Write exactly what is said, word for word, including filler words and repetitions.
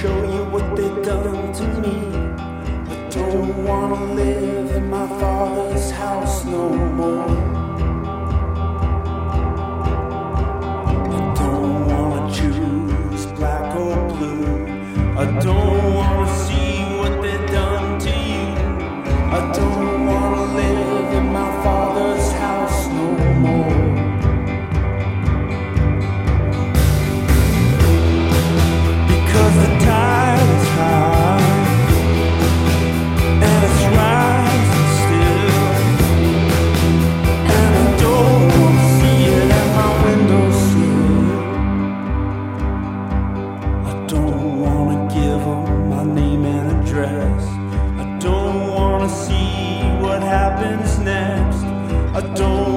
show you what they've done to me. I don't wanna live in my father's house no more. I don't wanna choose black or blue. I don't wanna see what they've done to you. I don't wanna live in my father's house no more. Because the tide is high and it's rising still, and I don't wanna see it at my windowsill. I don't wanna give them my name and address. I don't wanna see what happens next. I don't